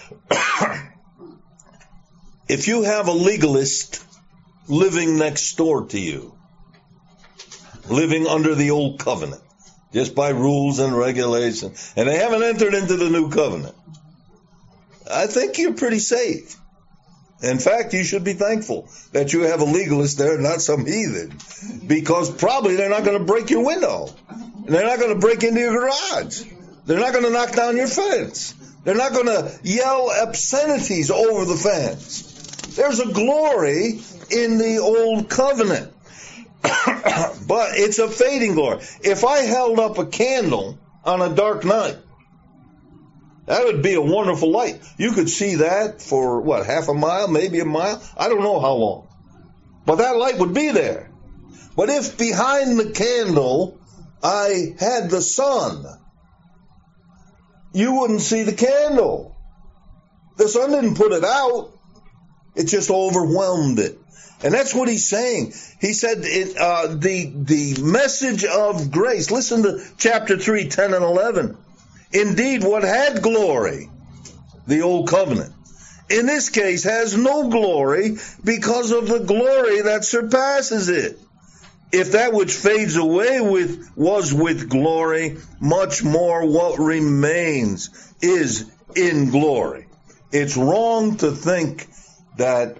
If you have a legalist living next door to you, living under the old covenant, just by rules and regulations, and they haven't entered into the new covenant, I think you're pretty safe. In fact, you should be thankful that you have a legalist there, not some heathen, because probably they're not going to break your window. And they're not going to break into your garage. They're not going to knock down your fence. They're not going to yell obscenities over the fence. There's a glory in the old covenant. But it's a fading glory. If I held up a candle on a dark night, that would be a wonderful light. You could see that for, what, half a mile, maybe a mile? I don't know how long. But that light would be there. But if behind the candle I had the sun, you wouldn't see the candle. The sun didn't put it out. It just overwhelmed it. And that's what he's saying. He said it, uh, the, the message of grace. Listen to chapter three, ten and eleven. Indeed, what had glory, the old covenant, in this case has no glory because of the glory that surpasses it. If that which fades away with was with glory, much more what remains is in glory. It's wrong to think that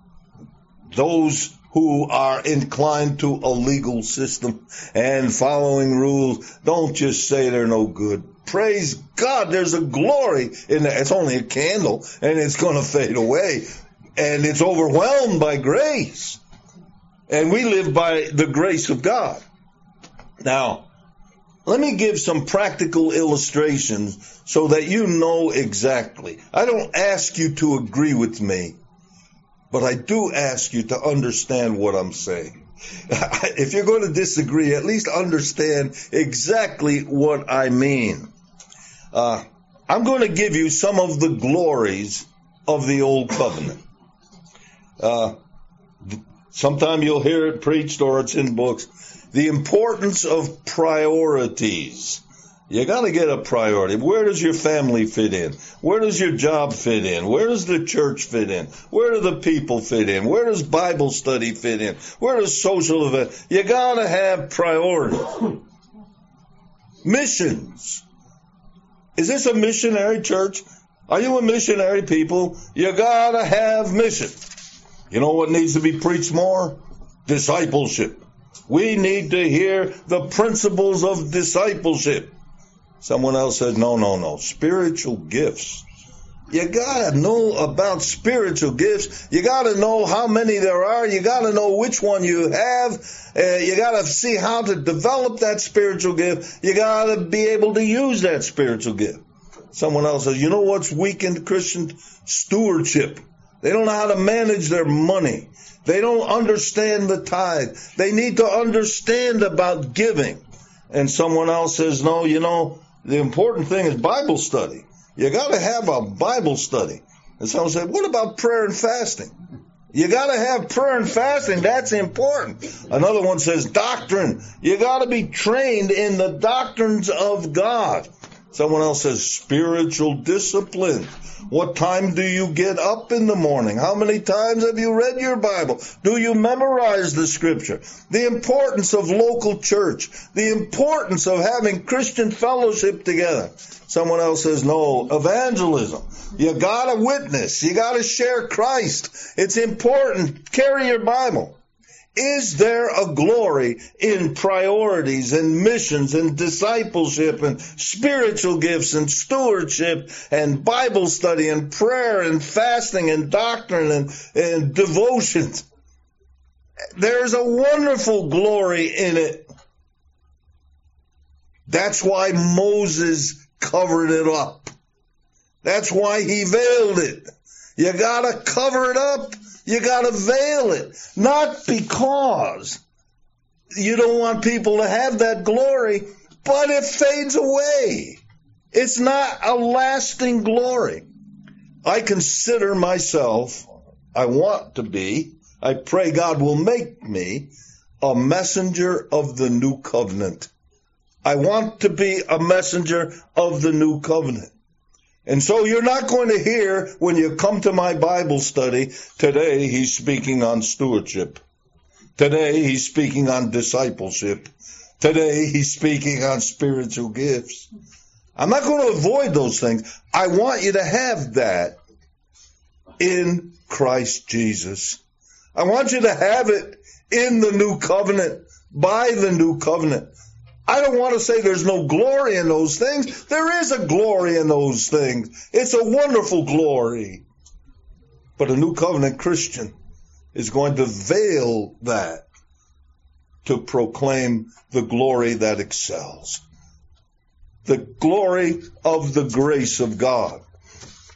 those who are inclined to a legal system and following rules don't just say they're no good. Praise God, there's a glory in that. It's only a candle, and it's going to fade away, and it's overwhelmed by grace. And we live by the grace of God. Now, let me give some practical illustrations so that you know exactly. I don't ask you to agree with me, but I do ask you to understand what I'm saying. If you're going to disagree, at least understand exactly what I mean. Uh, I'm going to give you some of the glories of the Old Covenant. Uh, sometime you'll hear it preached or it's in books. The importance of priorities. You got to get a priority. Where does your family fit in? Where does your job fit in? Where does the church fit in? Where do the people fit in? Where does Bible study fit in? Where does social event? You got to have priorities. Missions. Is this a missionary church? Are you a missionary people? You got to have mission. You know what needs to be preached more? Discipleship. We need to hear the principles of discipleship. Someone else said, no, no, no. Spiritual gifts. You got to know about spiritual gifts. You got to know how many there are. You got to know which one you have. Uh, you got to see how to develop that spiritual gift. You got to be able to use that spiritual gift. Someone else says, you know what's weak in Christian? Stewardship. They don't know how to manage their money. They don't understand the tithe. They need to understand about giving. And someone else says, no, you know, the important thing is Bible study. You got to have a Bible study. And someone said, what about prayer and fasting? You got to have prayer and fasting. That's important. Another one says doctrine. You got to be trained in the doctrines of God. Someone else says spiritual discipline. What time do you get up in the morning? How many times have you read your Bible? Do you memorize the scripture? The importance of local church. The importance of having Christian fellowship together. Someone else says, no, evangelism. You gotta witness. You gotta share Christ. It's important. Carry your Bible. Is there a glory in priorities and missions and discipleship and spiritual gifts and stewardship and Bible study and prayer and fasting and doctrine and, and devotions? There's a wonderful glory in it. That's why Moses covered it up. That's why he veiled it. You gotta cover it up. You gotta veil it. Not because you don't want people to have that glory, but it fades away. It's not a lasting glory. I consider myself, I want to be, I pray God will make me a messenger of the new covenant. I want to be a messenger of the new covenant. And so you're not going to hear when you come to my Bible study, today he's speaking on stewardship. Today he's speaking on discipleship. Today he's speaking on spiritual gifts. I'm not going to avoid those things. I want you to have that in Christ Jesus. I want you to have it in the new covenant, by the new covenant. I don't want to say there's no glory in those things. There is a glory in those things. It's a wonderful glory. But a new covenant Christian is going to veil that to proclaim the glory that excels. The glory of the grace of God.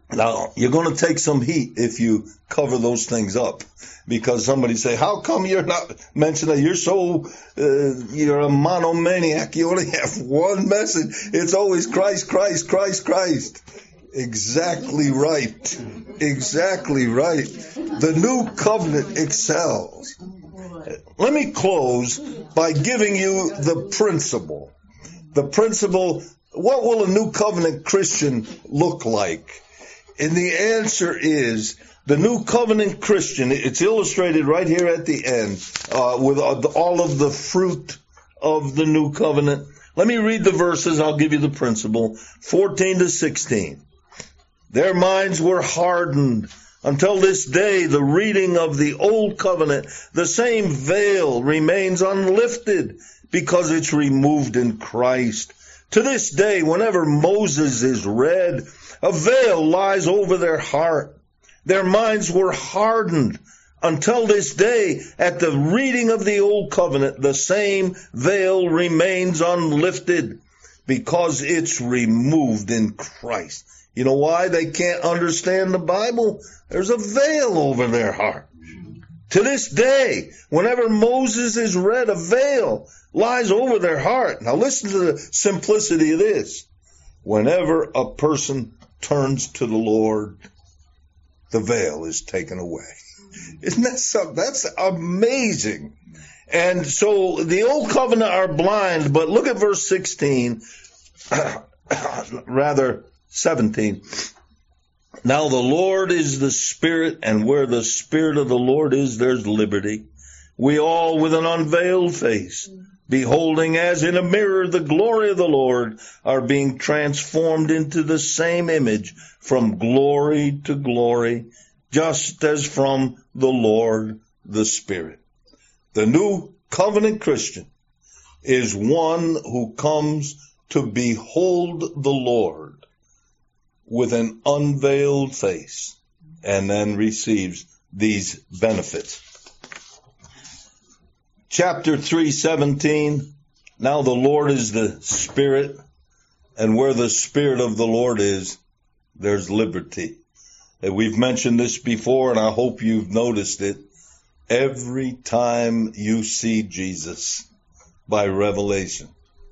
Now, you're going to take some heat if you cover those things up, because somebody say, how come you're not mentioning, you're so, uh, you're a monomaniac, you only have one message, it's always Christ, Christ, Christ, Christ. Exactly right. Exactly right. The new covenant excels. Let me close by giving you the principle. The principle, what will a new covenant Christian look like? And the answer is, the new covenant Christian, it's illustrated right here at the end, uh, with all of the fruit of the new covenant. Let me read the verses, I'll give you the principle. fourteen to sixteen. Their minds were hardened. Until this day, the reading of the old covenant, the same veil remains unlifted because it's removed in Christ. To this day, whenever Moses is read, a veil lies over their heart. Their minds were hardened. Until this day, at the reading of the old covenant, the same veil remains unlifted because it's removed in Christ. You know why they can't understand the Bible? There's a veil over their heart. To this day, whenever Moses is read, a veil lies over their heart. Now listen to the simplicity of this. Whenever a person turns to the Lord, the veil is taken away. Isn't that something? That's amazing. And so the old covenant are blind, but look at verse sixteen, rather seventeen. Now the Lord is the Spirit, and where the Spirit of the Lord is, there's liberty. We all with an unveiled face, beholding as in a mirror the glory of the Lord, are being transformed into the same image from glory to glory, just as from the Lord the Spirit. The new covenant Christian is one who comes to behold the Lord with an unveiled face and then receives these benefits. Chapter three seventeen, now the Lord is the Spirit, and where the Spirit of the Lord is, there's liberty. And we've mentioned this before, and I hope you've noticed it. Every time you see Jesus by revelation,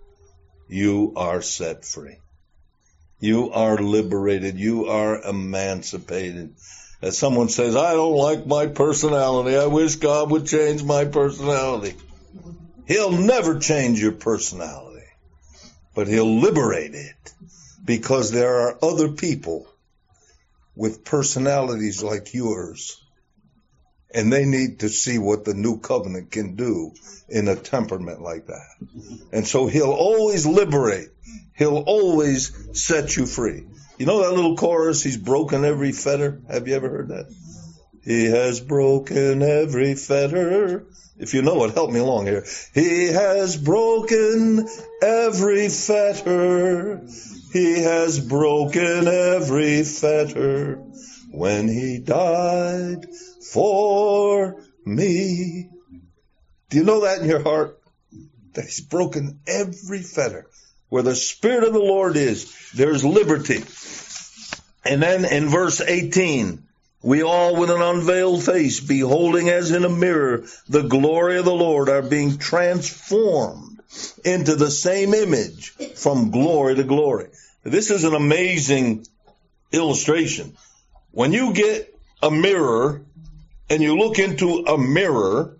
you are set free. You are liberated. You are emancipated. As someone says, I don't like my personality. I wish God would change my personality. He'll never change your personality, but he'll liberate it, because there are other people with personalities like yours, and they need to see what the new covenant can do in a temperament like that. And so he'll always liberate. He'll always set you free. You know that little chorus, he's broken every fetter? Have you ever heard that? He has broken every fetter. If you know it, help me along here. He has broken every fetter. He has broken every fetter when he died for me. Do you know that in your heart? That he's broken every fetter. Where the Spirit of the Lord is, there's liberty. And then in verse eighteen, we all with an unveiled face, beholding as in a mirror the glory of the Lord, are being transformed into the same image from glory to glory. This is an amazing illustration. When you get a mirror and you look into a mirror,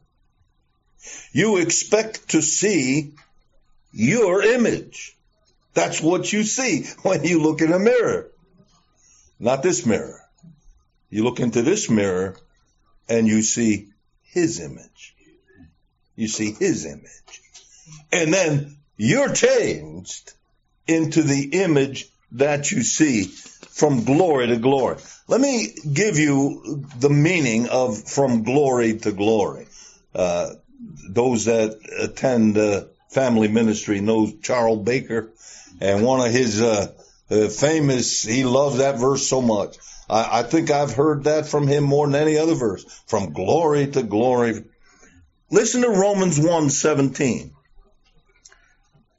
you expect to see your image. That's what you see when you look in a mirror. Not this mirror. You look into this mirror and you see his image. You see his image. And then you're changed into the image that you see from glory to glory. Let me give you the meaning of from glory to glory. Uh, those that attend uh, family ministry know Charles Baker, and one of his uh, uh, famous, he loved that verse so much. I, I think I've heard that from him more than any other verse. From glory to glory. Listen to Romans one seventeen.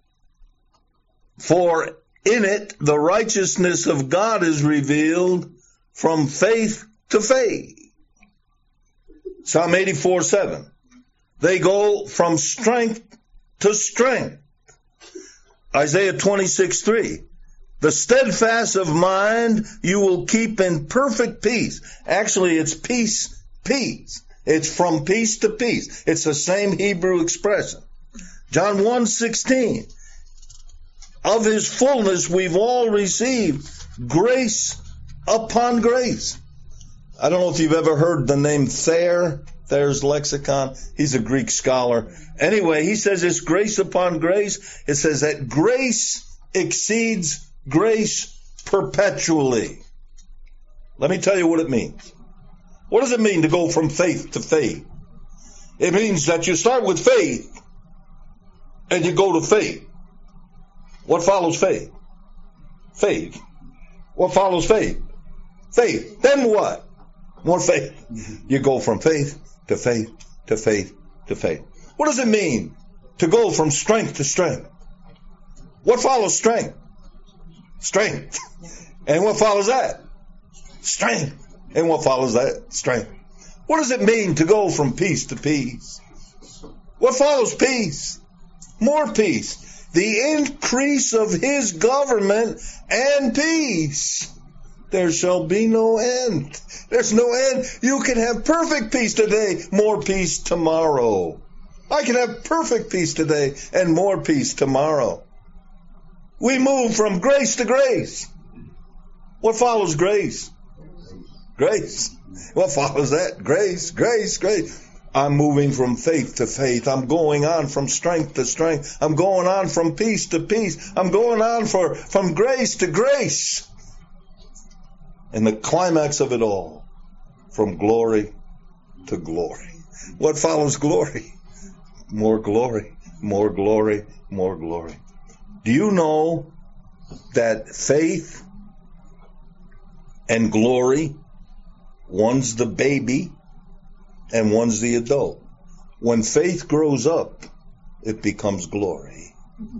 For in it the righteousness of God is revealed from faith to faith. Psalm eighty-four seven. They go from strength to strength. Isaiah twenty-six three. The steadfast of mind you will keep in perfect peace. Actually, it's peace, peace. It's from peace to peace. It's the same Hebrew expression. John one sixteen. Of his fullness we've all received grace upon grace. I don't know if you've ever heard the name Thayer, Thayer's Lexicon. He's a Greek scholar. Anyway, he says it's grace upon grace. It says that grace exceeds grace perpetually. Let me tell you what it means. What does it mean to go from faith to faith? It means that you start with faith and you go to faith. What follows faith? Faith. What follows faith? Faith. Then what? More faith. You go from faith to faith to faith to faith. What does it mean to go from strength to strength? What follows strength? Strength. And what follows that? Strength. And what follows that? Strength. What does it mean to go from peace to peace? What follows peace? More peace. The increase of his government and peace. There shall be no end. There's no end. You can have perfect peace today, more peace tomorrow. I can have perfect peace today and more peace tomorrow. We move from grace to grace. What follows grace? Grace. What follows that? Grace, grace, grace. I'm moving from faith to faith. I'm going on from strength to strength. I'm going on from peace to peace. I'm going on for, from grace to grace. And the climax of it all, from glory to glory. What follows glory? More glory, more glory, more glory. Do you know that faith and glory, one's the baby and one's the adult? When faith grows up, it becomes glory.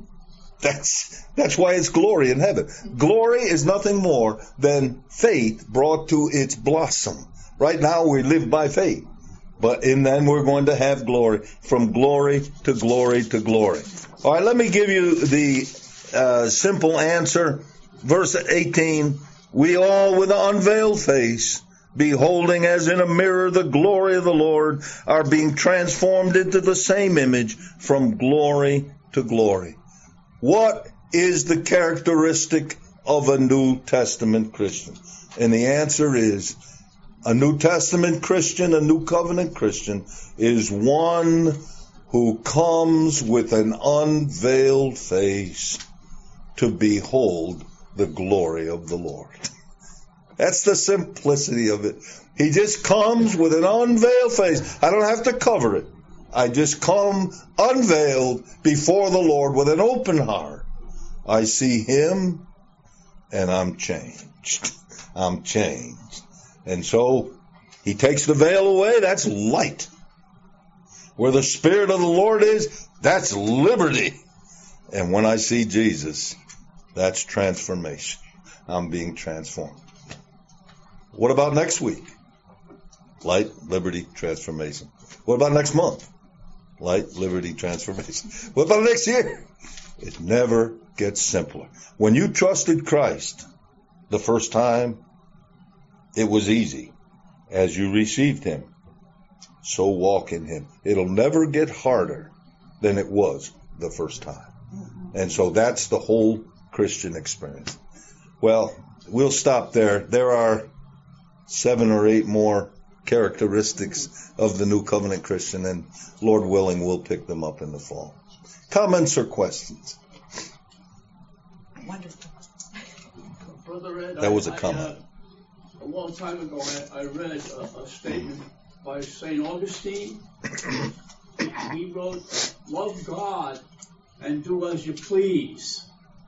That's that's why it's glory in heaven. Glory is nothing more than faith brought to its blossom. Right now we live by faith, but in then we're going to have glory, from glory to glory to glory. All right, let me give you the uh, simple answer. Verse eighteen, we all with an unveiled face, beholding as in a mirror the glory of the Lord, are being transformed into the same image from glory to glory. What is the characteristic of a New Testament Christian? And the answer is, a New Testament Christian, a New Covenant Christian, is one who comes with an unveiled face to behold the glory of the Lord. That's the simplicity of it. He just comes with an unveiled face. I don't have to cover it. I just come unveiled before the Lord with an open heart. I see him and I'm changed. I'm changed. And so he takes the veil away. That's light. Where the Spirit of the Lord is, that's liberty. And when I see Jesus, that's transformation. I'm being transformed. What about next week? Light, liberty, transformation. What about next month? Light, liberty, transformation. What about next year? It never gets simpler. When you trusted Christ the first time, it was easy. As you received him, so walk in him. It'll never get harder than it was the first time. And so that's the whole Christian experience. Well, we'll stop there. There are seven or eight more characteristics of the New Covenant Christian, and Lord willing, we'll pick them up in the fall. Comments or questions? Wonderful. Brother Ed, that was a I, comment. I, uh, a long time ago, I, I read a, a statement by Saint Augustine. he, he wrote, "Love God and do as you please."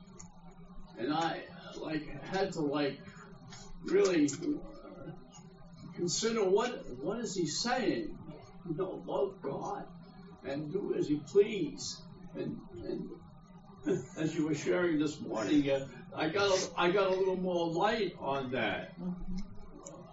And I like had to like really uh, consider what what is he saying? You know, love God and do as you please. And, and as you were sharing this morning, uh, I got a, I got a little more light on that.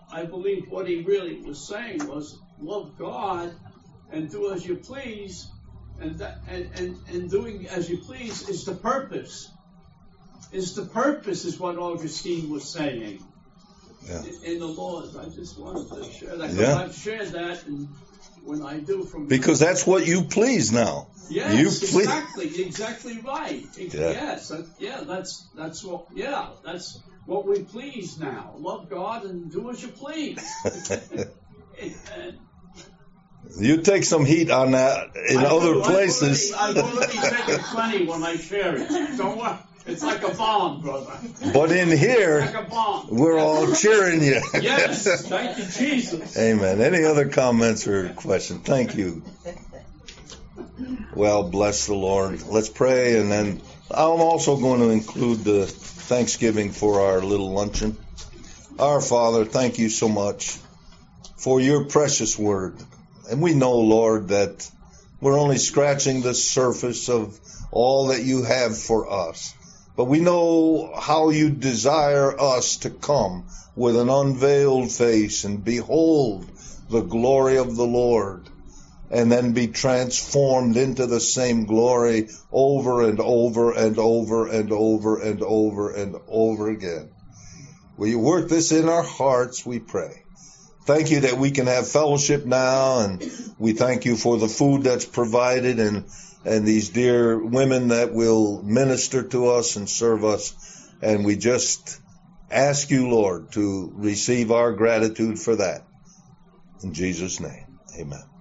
I believe what he really was saying was love God and do as you please, and that, and, and, and doing as you please is the purpose. Is the purpose is what Augustine was saying. Yeah. In, in the Lord. I just wanted to share that. Yeah. I've shared that, and when I do from because that's what you please now. Yes, you please. exactly, exactly right. Ex- Yeah. Yes, that, yeah, that's that's what. Yeah, that's what we please now. Love God and do as you please. Amen. You take some heat on that in I other do, places. I've already, I've already taken plenty when I share it. Don't worry. It's like a bomb, brother. But in here, Like a bomb. we're all cheering you. Yes, thank you, Jesus. Amen. Any other comments or questions? Thank you. Well, bless the Lord. Let's pray, and then I'm also going to include the Thanksgiving for our little luncheon. Our Father, thank you so much for your precious word. And we know, Lord, that we're only scratching the surface of all that you have for us. But we know how you desire us to come with an unveiled face and behold the glory of the Lord, and then be transformed into the same glory over and over and over and over and over and over again. Will you work this in our hearts, we pray. Thank you that we can have fellowship now, and we thank you for the food that's provided, and and these dear women that will minister to us and serve us. And we just ask you, Lord, to receive our gratitude for that. In Jesus' name, amen.